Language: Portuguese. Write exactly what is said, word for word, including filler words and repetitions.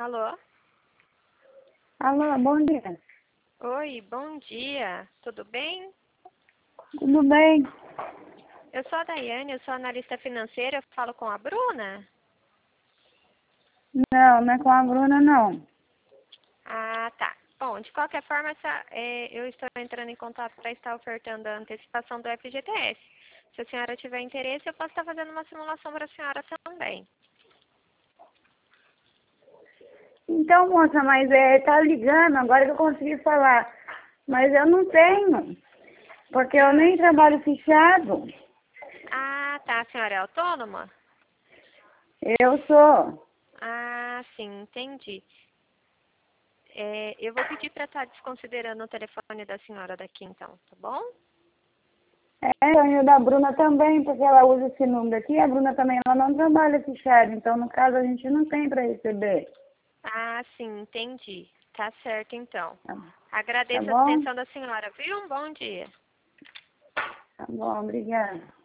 Alô? Alô, bom dia. Oi, bom dia. Tudo bem? Tudo bem? Eu sou a Daiane, eu sou analista financeira, eu falo com a Bruna? Não, não é com a Bruna, não. Ah, tá. Bom, de qualquer forma, essa, é, eu estou entrando em contato para estar ofertando a antecipação do F G T S. Se a senhora tiver interesse, eu posso estar fazendo uma simulação para a senhora também. Então, moça, mas é, tá ligando, agora que eu consegui falar. Mas eu não tenho, porque eu nem trabalho fichado. Ah, tá. A senhora é autônoma? Eu sou. Ah, sim, entendi. É, eu vou pedir para estar desconsiderando o telefone da senhora daqui, então, tá bom? É, o da Bruna também, porque ela usa esse número aqui. A Bruna também, ela não trabalha fichado. Então, no caso, a gente não tem para receber. Ah, sim, entendi. Tá certo, então. Tá, tá Agradeço a bom? atenção da senhora, viu? Um bom dia. Tá bom, obrigada.